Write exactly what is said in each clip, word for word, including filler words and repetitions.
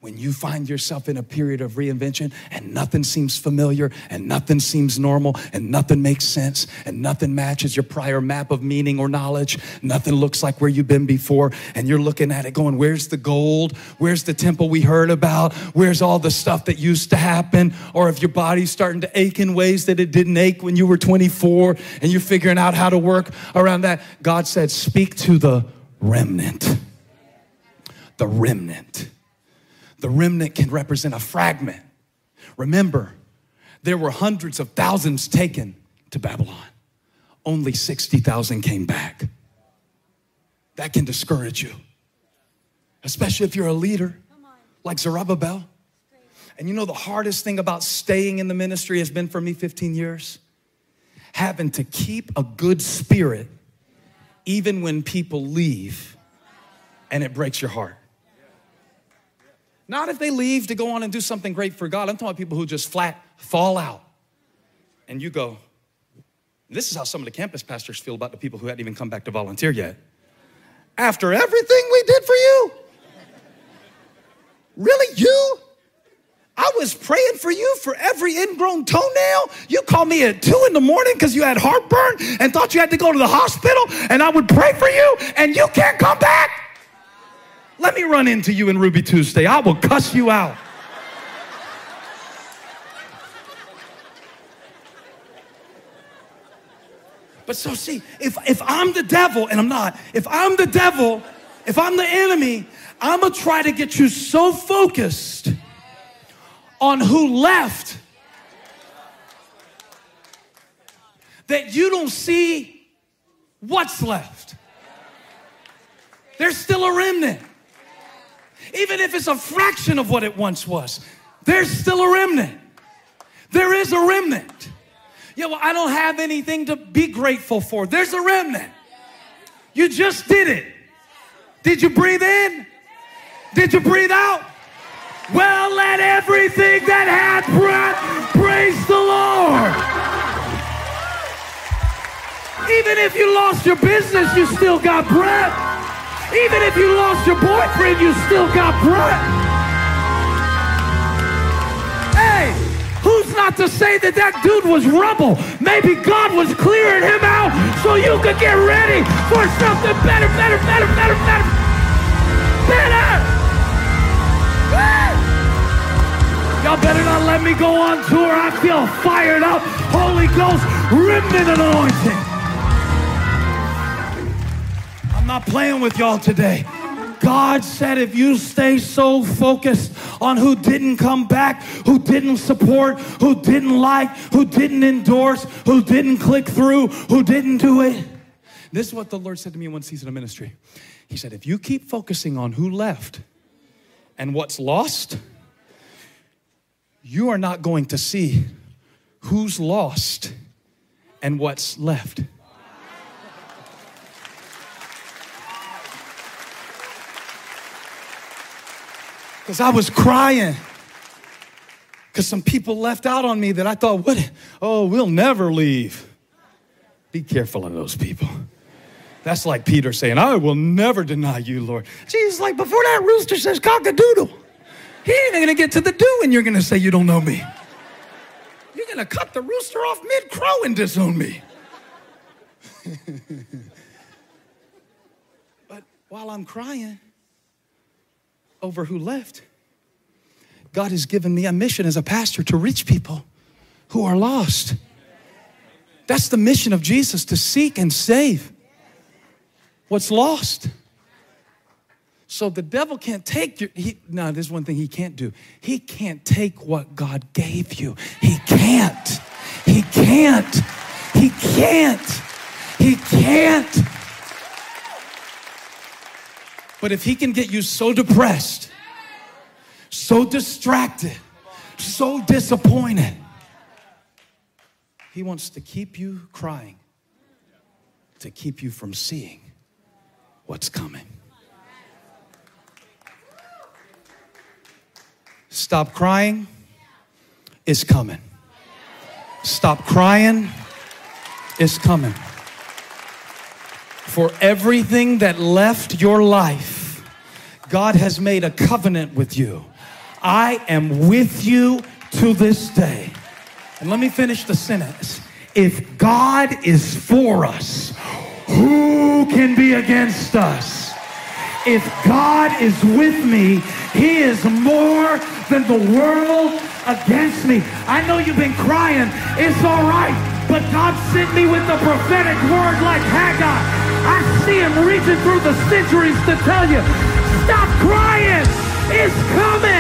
When you find yourself in a period of reinvention and nothing seems familiar and nothing seems normal and nothing makes sense and nothing matches your prior map of meaning or knowledge, nothing looks like where you've been before, and you're looking at it going, where's the gold? Where's the temple we heard about? Where's all the stuff that used to happen? Or if your body's starting to ache in ways that it didn't ache when you were twenty-four and you're figuring out how to work around that, God said, speak to the remnant. The remnant. The remnant can represent a fragment. Remember, there were hundreds of thousands taken to Babylon. Only sixty thousand came back. That can discourage you, especially if you're a leader like Zerubbabel. And you know the hardest thing about staying in the ministry has been for me fifteen years? Having to keep a good spirit even when people leave and it breaks your heart. Not if they leave to go on and do something great for God. I'm talking about people who just flat fall out. And you go, this is how some of the campus pastors feel about the people who hadn't even come back to volunteer yet. After everything we did for you? Really, you? I was praying for you for every ingrown toenail. You called me at two in the morning because you had heartburn and thought you had to go to the hospital, and I would pray for you, and you can't come back? Let me run into you in Ruby Tuesday. I will cuss you out. But so see, if, if I'm the devil, and I'm not, if I'm the devil, if I'm the enemy, I'm going to try to get you so focused on who left that you don't see what's left. There's still a remnant. Even if it's a fraction of what it once was, there's still a remnant. There is a remnant. Yeah, well, I don't have anything to be grateful for. There's a remnant. You just did it. Did you breathe in? Did you breathe out? Well, let everything that hath breath praise the Lord. Even if you lost your business, you still got breath. Even if you lost your boyfriend, you still got breath. Hey, who's not to say that that dude was rubble? Maybe God was clearing him out so you could get ready for something better, better, better, better, better, better. Woo! Y'all better not let me go on tour. I feel fired up. Holy Ghost, remnant anointing. I'm not playing with y'all today. God said if you stay so focused on who didn't come back, who didn't support, who didn't like, who didn't endorse, who didn't click through, who didn't do it. This is what the Lord said to me in one season of ministry. He said, if you keep focusing on who left and what's lost, you are not going to see who's lost and what's left. Because I was crying. Because some people left out on me that I thought, what? Oh, we'll never leave. Be careful of those people. That's like Peter saying, I will never deny you, Lord. Jesus, like before that rooster says cock-a-doodle, he ain't going to get to the do and you're going to say you don't know me. You're going to cut the rooster off mid-crow and disown me. But while I'm crying over who left, God has given me a mission as a pastor to reach people who are lost. That's the mission of Jesus, to seek and save what's lost. So the devil can't take your, he, no, there's one thing he can't do. He can't take what God gave you. He can't. He can't. He can't. He can't. But if he can get you so depressed, so distracted, so disappointed, he wants to keep you crying, to keep you from seeing what's coming. Stop crying, it's coming. Stop crying, it's coming. For everything that left your life, God has made a covenant with you. I am with you to this day. And let me finish the sentence. If God is for us, who can be against us? If God is with me, he is more than the world against me. I know you've been crying. It's all right. But God sent me with the prophetic word like Haggai. I see him reaching through the centuries to tell you, stop crying. It's coming.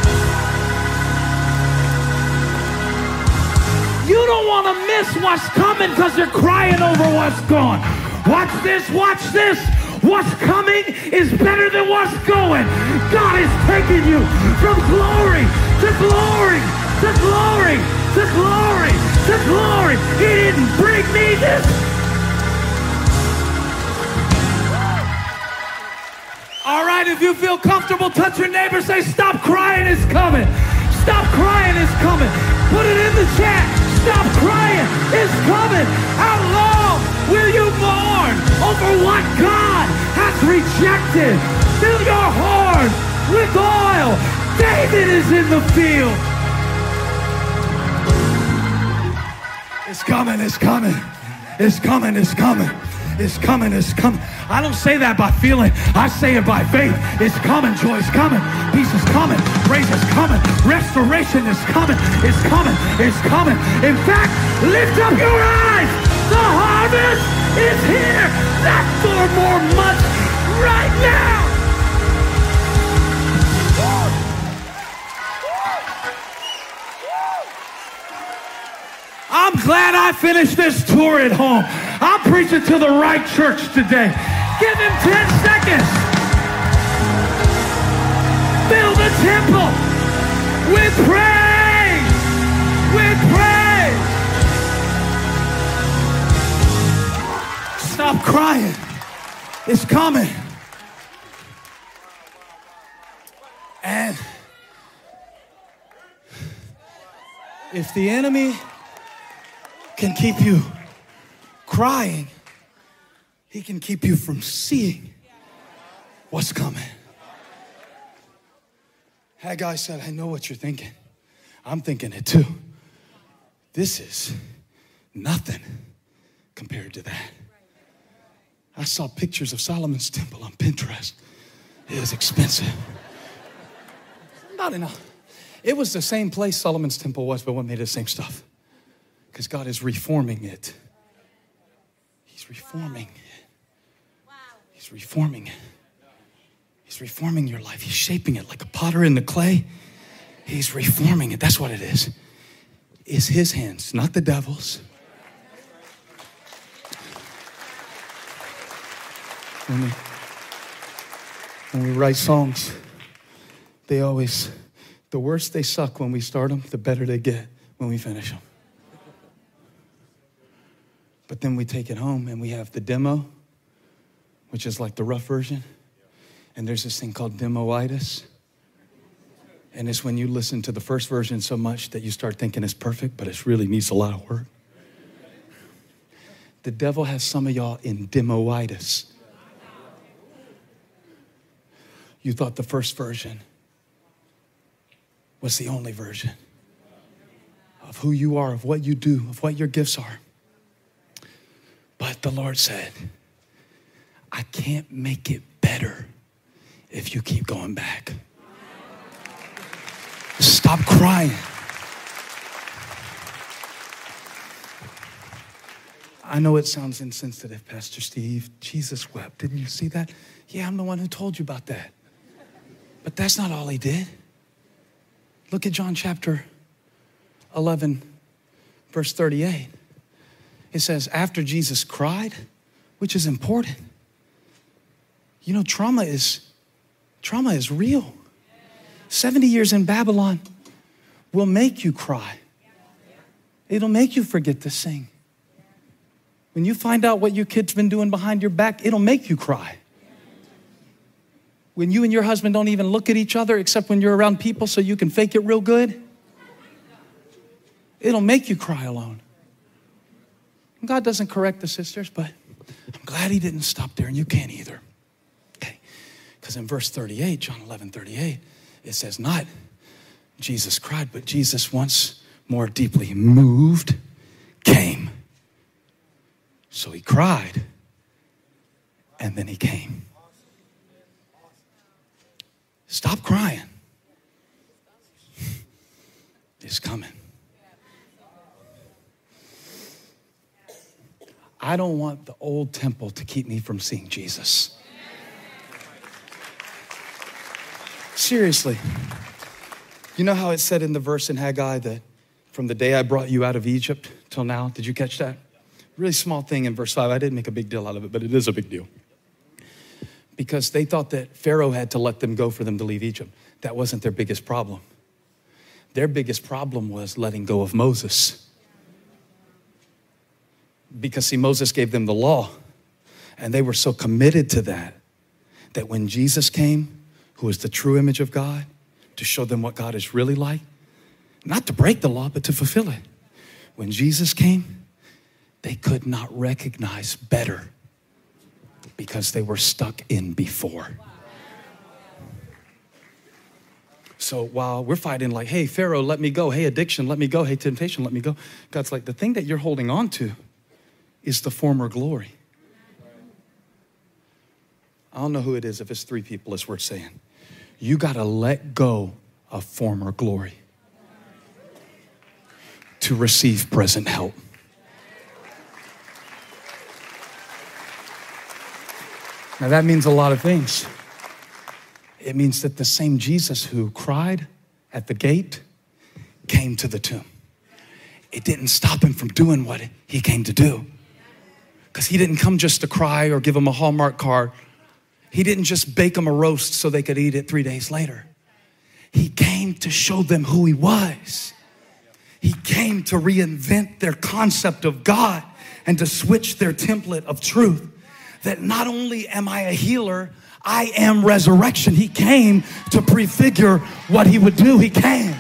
You don't want to miss what's coming because you're crying over what's gone. Watch this, watch this. What's coming is better than what's going. God is taking you from glory to glory to glory to glory to glory. He didn't bring me this. All right, if you feel comfortable, touch your neighbor, say, stop crying, it's coming. Stop crying, it's coming. Put it in the chat. Stop crying, it's coming. How long will you mourn over what God has rejected? Fill your horn with oil. David is in the field. It's coming, it's coming. It's coming, it's coming. It's coming, it's coming. I don't say that by feeling. I say it by faith. It's coming, joy is coming. Peace is coming. Praise is coming. Restoration is coming. It's coming. It's coming. In fact, lift up your eyes. The harvest is here. Not four more months. Right now. I'm glad I finished this tour at home. I'm preaching to the right church today. Give him ten seconds. Fill the temple with praise. With praise. Stop crying. It's coming. And if the enemy can keep you crying, he can keep you from seeing what's coming. Haggai said, I know what you're thinking. I'm thinking it too. This is nothing compared to that. I saw pictures of Solomon's temple on Pinterest. It was expensive. Not enough. It was the same place Solomon's temple was, but what made it the same stuff? Because God is reforming it. He's reforming it. He's reforming it. He's reforming your life. He's shaping it like a potter in the clay. He's reforming it. That's what it is. It's his hands, not the devil's. When we, when we write songs, they always, the worse they suck when we start them, the better they get when we finish them. But then we take it home and we have the demo, which is like the rough version. And there's this thing called demoitis. And it's when you listen to the first version so much that you start thinking it's perfect, but it really needs a lot of work. The devil has some of y'all in demoitis. You thought the first version was the only version of who you are, of what you do, of what your gifts are. But the Lord said, I can't make it better if you keep going back. Stop crying. I know it sounds insensitive, Pastor Steve. Jesus wept. Didn't you see that? Yeah, I'm the one who told you about that. But that's not all he did. Look at John chapter eleven, verse thirty-eight. It says, after Jesus cried, which is important. You know, trauma is, trauma is real. seventy years in Babylon will make you cry. It'll make you forget to sing. When you find out what your kid's been doing behind your back, it'll make you cry. When you and your husband don't even look at each other except when you're around people so you can fake it real good, it'll make you cry alone. God doesn't correct the sisters, but I'm glad he didn't stop there, and you can't either. Okay, because in verse thirty-eight, John eleven thirty-eight, it says, not, Jesus cried, but Jesus, once more deeply moved, came. So he cried, and then he came. Stop crying. It's coming. I don't want the old temple to keep me from seeing Jesus. Seriously. You know how it said in the verse in Haggai that from the day I brought you out of Egypt till now? Did you catch that? Really small thing in verse five. I didn't make a big deal out of it, but it is a big deal. Because they thought that Pharaoh had to let them go for them to leave Egypt. That wasn't their biggest problem. Their biggest problem was letting go of Moses. Because see, Moses gave them the law, and they were so committed to that, that when Jesus came, who is the true image of God, to show them what God is really like, not to break the law, but to fulfill it. When Jesus came, they could not recognize better because they were stuck in before. So while we're fighting like, hey, Pharaoh, let me go. Hey, addiction, let me go. Hey, temptation, let me go. God's like, the thing that you're holding on to is the former glory. I don't know who it is. If it's three people, it's worth saying. You got to let go of former glory to receive present help. Now that means a lot of things. It means that the same Jesus who cried at the gate came to the tomb. It didn't stop him from doing what he came to do. Because he didn't come just to cry or give them a Hallmark card. He didn't just bake them a roast so they could eat it three days later. He came to show them who he was. He came to reinvent their concept of God and to switch their template of truth. That not only am I a healer, I am resurrection. He came to prefigure what he would do. He came.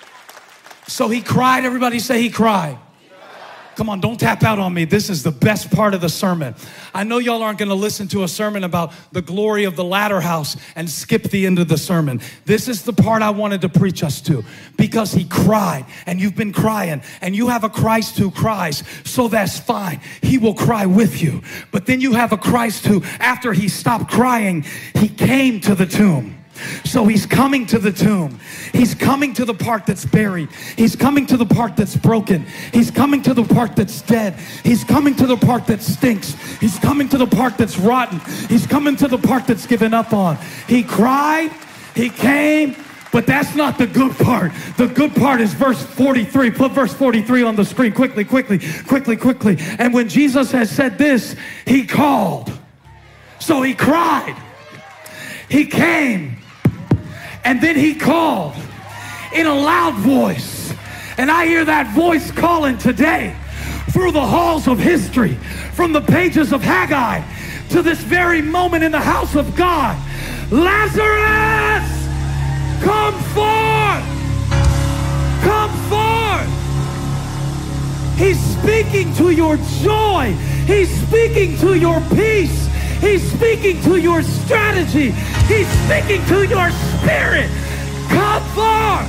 So he cried. Everybody say he cried. Come on, don't tap out on me. This is the best part of the sermon. I know y'all aren't going to listen to a sermon about the glory of the latter house and skip the end of the sermon. This is the part I wanted to preach us to, because he cried, and you've been crying, and you have a Christ who cries, so that's fine. He will cry with you. But then you have a Christ who, after he stopped crying, he came to the tomb. So he's coming to the tomb. He's coming to the part that's buried. He's coming to the part that's broken. He's coming to the part that's dead. He's coming to the part that stinks. He's coming to the part that's rotten. He's coming to the part that's given up on. He cried, he came, but that's not the good part. The good part is verse forty-three. Put verse forty-three on the screen quickly, quickly, quickly, quickly. And when Jesus has said this, he called. So he cried. He came. And then he called in a loud voice. And I hear that voice calling today through the halls of history, from the pages of Haggai to this very moment in the house of God. Lazarus, come forth! Come forth! He's speaking to your joy. He's speaking to your peace. He's speaking to your strategy. He's speaking to your spirit. Come forth.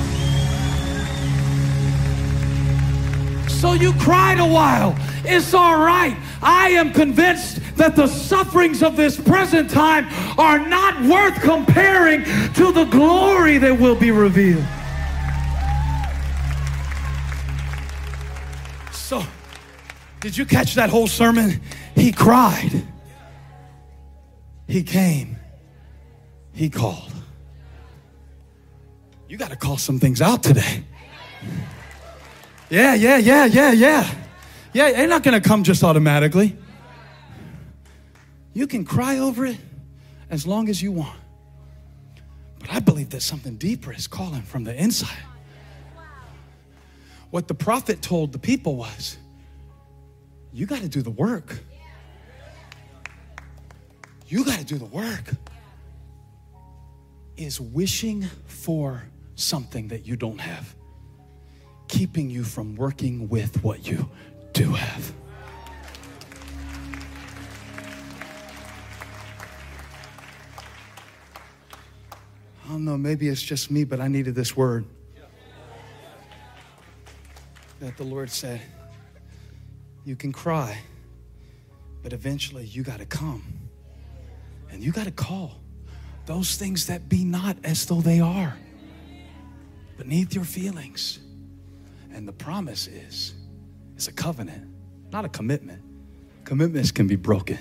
So you cried a while. It's all right. I am convinced that the sufferings of this present time are not worth comparing to the glory that will be revealed. So, did you catch that whole sermon? He cried. He came. He called. You got to call some things out today. Yeah, yeah, yeah, yeah, yeah. Yeah, it's not going to come just automatically. You can cry over it as long as you want. But I believe that something deeper is calling from the inside. What the prophet told the people was, you got to do the work. You got to do the work. Is wishing for something that you don't have keeping you from working with what you do have? I don't know, maybe it's just me, but I needed this word. that the Lord said, you can cry, but eventually you got to come and you got to call those things that be not as though they are beneath your feelings. And the promise is, it's a covenant, not a commitment. Commitments can be broken.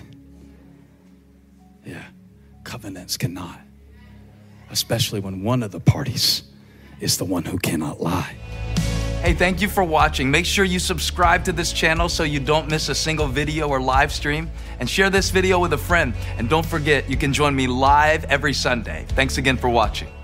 Yeah, covenants cannot, especially when one of the parties is the one who cannot lie. Hey, thank you for watching. Make sure you subscribe to this channel so you don't miss a single video or live stream, and share this video with a friend. And don't forget, you can join me live every Sunday. Thanks again for watching.